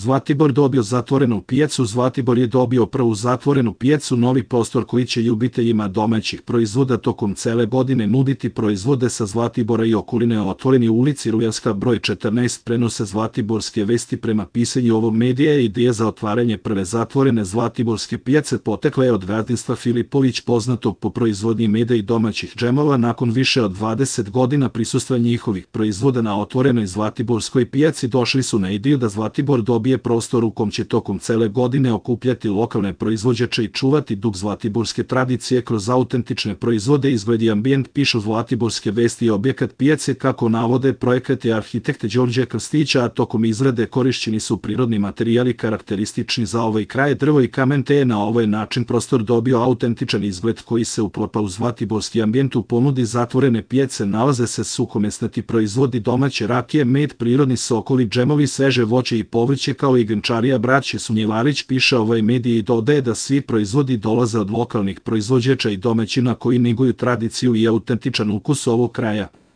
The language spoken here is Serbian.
Zlatibor dobio zatvorenu pijacu. Zlatibor je dobio prvu zatvorenu pijacu, novi prostor koji će ljubiteljima domaćih proizvoda tokom cele godine nuditi proizvode sa Zlatibora i okoline. Otvoreni u ulici Rujevska broj 14 prenose Zlatiborske vesti. Prema pisanju ovog medija je ideja za otvaranje prve zatvorene Zlatiborske pijace potekla je od gazdinstva Filipović, poznatog po proizvodnji meda i domaćih džemova. Nakon više od 20 godina prisustva njihovih proizvoda na otvorenoj Zlatiborskoj pijaci, došli su na ideju da Zlatibor dobije prostor u kom će tokom cele godine okupljati lokalne proizvođače i čuvati duh zlatiborske tradicije kroz autentične proizvode. Izgled i ambijent, pišu Zlatiborske vesti. Objekat pijace, kako navode projekat i arhitekte Đorđe Krstića, a tokom izrade korišćeni su prirodni materijali karakteristični za ovaj kraj, drvo i kamen, te je na ovaj način prostor dobio autentičan izgled koji se uklapa u zlatiborski ambijent. U ponudi zatvorene pijace nalaze se suhomesnati proizvodi, domaće rakije, med, prirodni sokovi, džemovi, sveže voće i povrće, kao i gančarija braće Sunjevarić, piše ovaj medij i dodaje da svi proizvodi dolaze od lokalnih proizvođača i domaćina koji neguju tradiciju i autentičan ukus ovog kraja.